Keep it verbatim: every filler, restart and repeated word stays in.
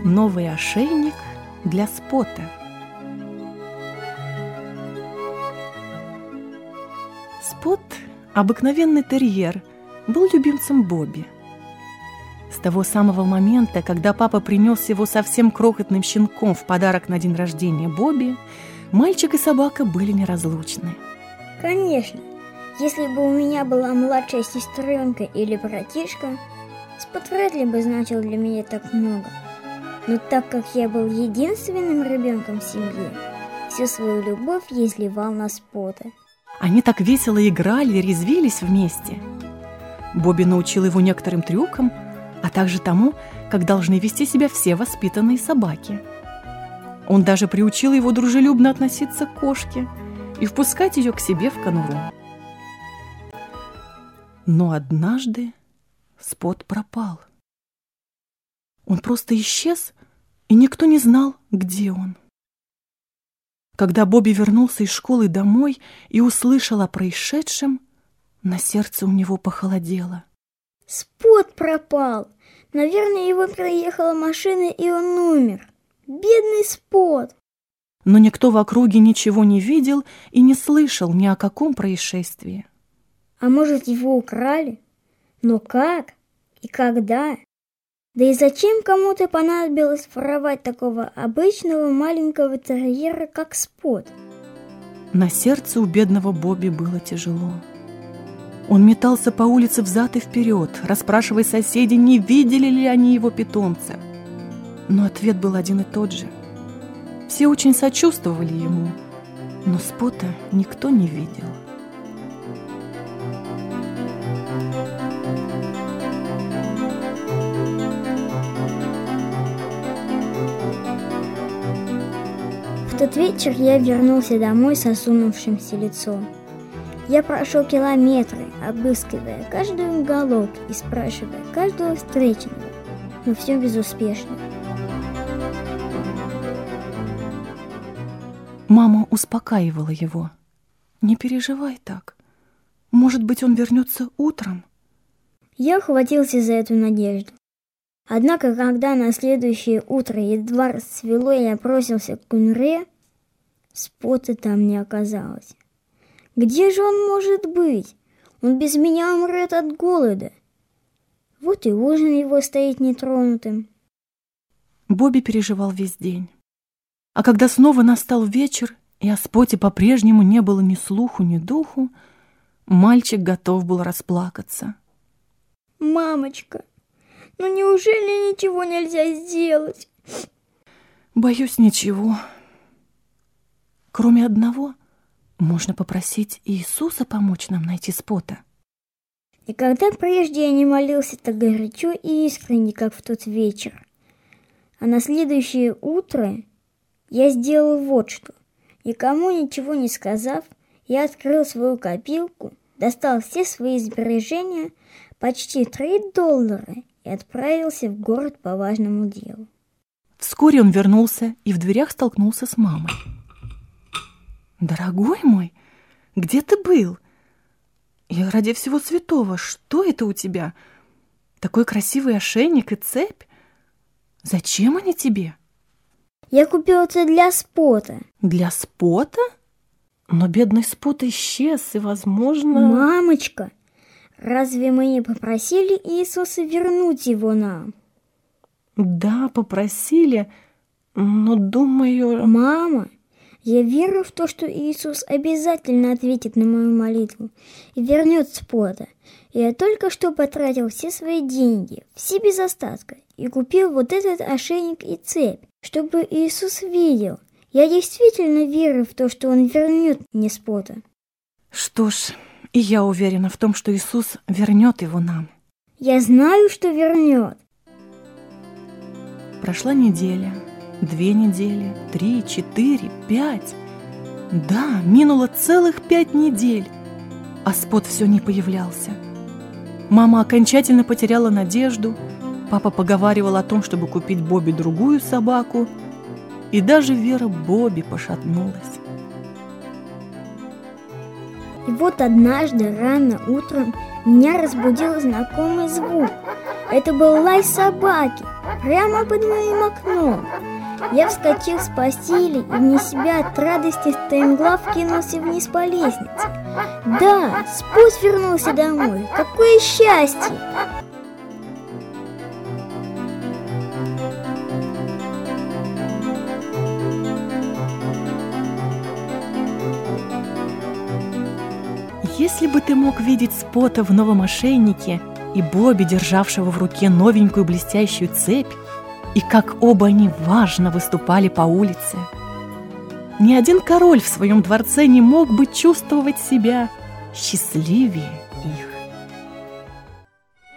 Новый ошейник для Спота. Спот, обыкновенный терьер, был любимцем Бобби. С того самого момента, когда папа принес его совсем крохотным щенком в подарок на день рождения Бобби, мальчик и собака были неразлучны. Конечно, если бы у меня была младшая сестренка или братишка, Спот вряд ли бы значил для меня так много. Но так как я был единственным ребенком в семье, всю свою любовь я изливал на Спота. Они так весело играли и резвились вместе. Бобби научил его некоторым трюкам, а также тому, как должны вести себя все воспитанные собаки. Он даже приучил его дружелюбно относиться к кошке и впускать ее к себе в конуру. Но однажды Спот пропал. Он просто исчез, и никто не знал, где он. Когда Бобби вернулся из школы домой и услышал о происшедшем, на сердце у него похолодело. Спот пропал. Наверное, его проехала машина, и он умер. Бедный Спот. Но никто в округе ничего не видел и не слышал ни о каком происшествии. А может, его украли? Но как? И когда? Да и зачем кому-то понадобилось воровать такого обычного маленького терьера, как Спот? На сердце у бедного Бобби было тяжело. Он метался по улице взад и вперед, расспрашивая соседей, не видели ли они его питомца. Но ответ был один и тот же. Все очень сочувствовали ему, но Спота никто не видел. В тот вечер я вернулся домой с осунувшимся лицом. Я прошел километры, обыскивая каждый уголок и спрашивая каждого встречного, но все безуспешно. Мама успокаивала его. «Не переживай так. Может быть, он вернется утром?» Я ухватился за эту надежду. Однако, когда на следующее утро едва расцвело, и я бросился к конуре, Спота там не оказалось. Где же он может быть? Он без меня умрет от голода. Вот и ужин его стоит нетронутым. Бобби переживал весь день. А когда снова настал вечер, и о Споте по-прежнему не было ни слуху, ни духу, мальчик готов был расплакаться. «Мамочка, ну неужели ничего нельзя сделать?» «Боюсь, ничего. Кроме одного, можно попросить Иисуса помочь нам найти Спота». Никогда прежде я не молился так горячо и искренне, как в тот вечер. А на следующее утро я сделал вот что. Никому ничего не сказав, я открыл свою копилку, достал все свои сбережения, почти три доллара, и отправился в город по важному делу. Вскоре он вернулся и в дверях столкнулся с мамой. «Дорогой мой, где ты был? И ради всего святого, что это у тебя? Такой красивый ошейник и цепь? Зачем они тебе?» «Я купил это для Спота». «Для Спота? Но бедный Спот исчез, и, возможно...» «Мамочка, разве мы не попросили Иисуса вернуть его нам?» «Да, попросили, но думаю...» «Мама, я верю в то, что Иисус обязательно ответит на мою молитву и вернет Спота. Я только что потратил все свои деньги, все без остатка, и купил вот этот ошейник и цепь, чтобы Иисус видел. Я действительно верю в то, что Он вернет мне Спота». «Что ж, и я уверена в том, что Иисус вернет его нам». «Я знаю, что вернет». Прошла неделя, две недели, три, четыре, пять. Да, минуло целых пять недель, а Спот все не появлялся. Мама окончательно потеряла надежду, папа поговаривал о том, чтобы купить Бобби другую собаку, и даже вера Бобби пошатнулась. И вот однажды рано утром меня разбудил знакомый звук. Это был лай собаки, прямо под моим окном. Я вскочил с постели и вне себя от радости стремглав кинулся вниз по лестнице. Да, Спот вернулся домой. Какое счастье! Если бы ты мог видеть Спота в новом ошейнике и Бобби, державшего в руке новенькую блестящую цепь, и как оба они важно выступали по улице. Ни один король в своем дворце не мог бы чувствовать себя счастливее